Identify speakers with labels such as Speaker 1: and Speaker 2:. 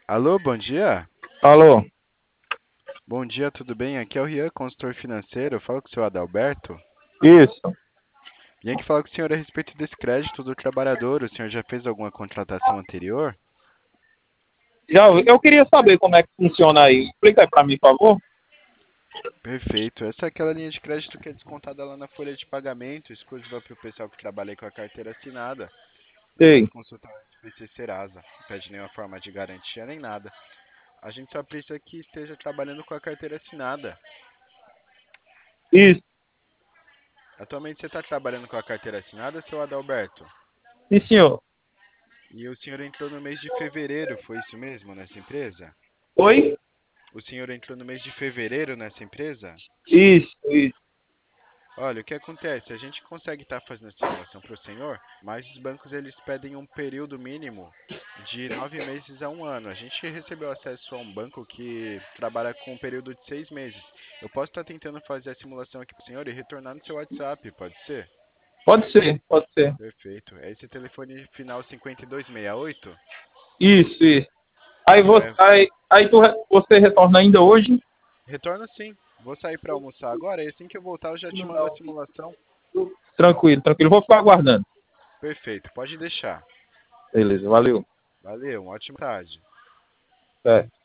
Speaker 1: Alô, bom dia?
Speaker 2: Alô?
Speaker 1: Bom dia, tudo bem? Aqui é o Rian, consultor financeiro. Eu falo com o senhor Adalberto.
Speaker 2: Isso.
Speaker 1: Vim aqui falar com o senhor a respeito desse crédito do trabalhador. O senhor já fez alguma contratação anterior?
Speaker 2: Já, eu queria saber como é que funciona aí. Explica aí pra mim, por favor.
Speaker 1: Perfeito. Essa é aquela linha de crédito que é descontada lá na folha de pagamento, exclusiva para o pessoal que trabalha aí com a carteira assinada. E pode
Speaker 2: Sei.
Speaker 1: consultar o SPC Serasa. Não pede nenhuma forma de garantia nem nada. A gente só precisa que esteja trabalhando com a carteira assinada.
Speaker 2: Isso.
Speaker 1: Atualmente você está trabalhando com a carteira assinada, seu Adalberto?
Speaker 2: Sim, senhor.
Speaker 1: E o senhor entrou no mês de fevereiro, foi isso mesmo, nessa empresa?
Speaker 2: Oi?
Speaker 1: O senhor entrou no mês de fevereiro nessa empresa?
Speaker 2: Isso.
Speaker 1: Olha, o que acontece? A gente consegue estar fazendo a simulação para o senhor, mas os bancos eles pedem um período mínimo de 9 meses a um ano. A gente recebeu acesso a um banco que trabalha com um período de 6 meses. Eu posso estar tentando fazer a simulação aqui para o senhor e retornar no seu WhatsApp, pode ser?
Speaker 2: Pode ser, pode ser.
Speaker 1: Perfeito. É esse telefone final 5268?
Speaker 2: Isso. Aí,
Speaker 1: Isso,
Speaker 2: você,
Speaker 1: é.
Speaker 2: você retorna ainda hoje?
Speaker 1: Retorno sim. Vou sair para almoçar agora e assim que eu voltar eu já te mando a simulação.
Speaker 2: Tranquilo. Vou ficar aguardando.
Speaker 1: Perfeito, pode deixar.
Speaker 2: Beleza, valeu.
Speaker 1: Valeu, uma ótima tarde.
Speaker 2: É.